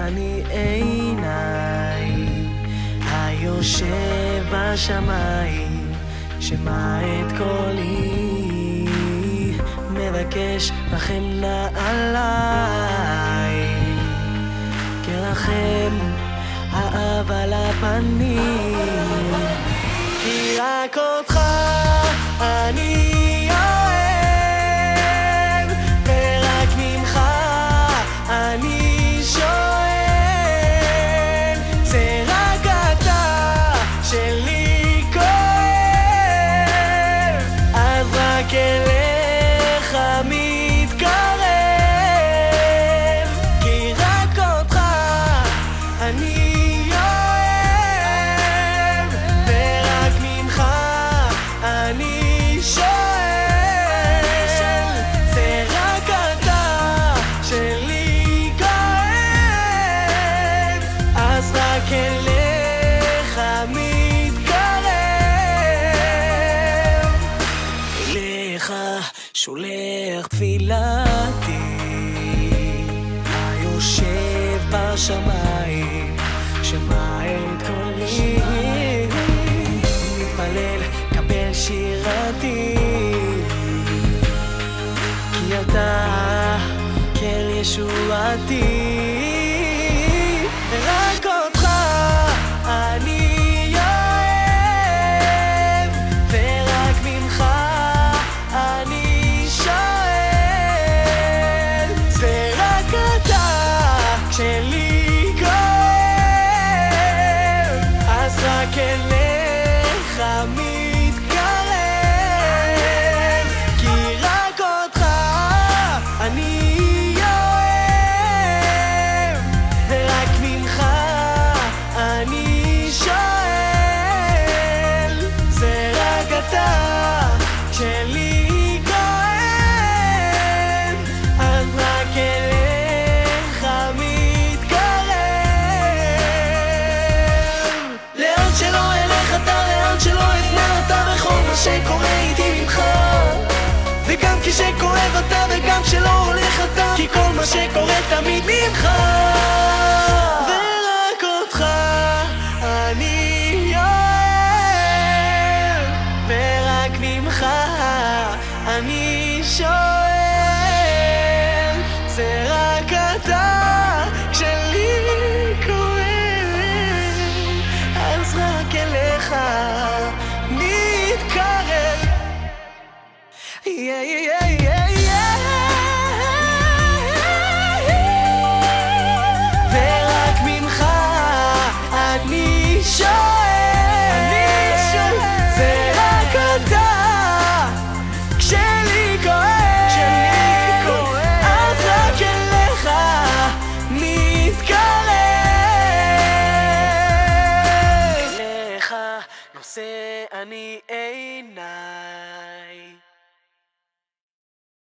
אני עיניי היושב בשמיים, שמע את קולי, מבקש רחם עליי, כרחם האב על הפנים, כי רק אותך אני אוהב, ורק ממך אני שואל, זה רק אתה שלי כואב, אז רק אליך מתקרב, כי רק אותך אני אוהב, ורק ממך אני שואל, זה רק אתה שלי כואב, אז רק אליך מתקרב, אליך שולח תפילתי, היושב בשמיים, שמע את קולי, מתפלל קבל שירתי, כי אתה כל ישועתי, ורק אותך אני אוהב, ורק ממך אני שואל, זה רק אתה שלי כואב, אז רק אליך מתקרב, כי רק אותך אני אוהב, ורק ממך אני שואל, זה רק אתה שלי כואב, אז רק אליך מתקרב, לאן שלא אלך אתה, לאן שלא אפנה אתה, בכל מה שקורה איתי ממך, וגם כשכואב אתה וגם כשלא הולך אתה, כי כל מה שקורה תמיד ממך, ורק אותך אני אוהב, ורק ממך אני שואל, זה רק אתה כשלי כואב, אז רק אליך מתקרב, ורק ממך אני שואל, זה רק אתה כשלי כואב, אז רק אליך מתקרב, אליך נושא אני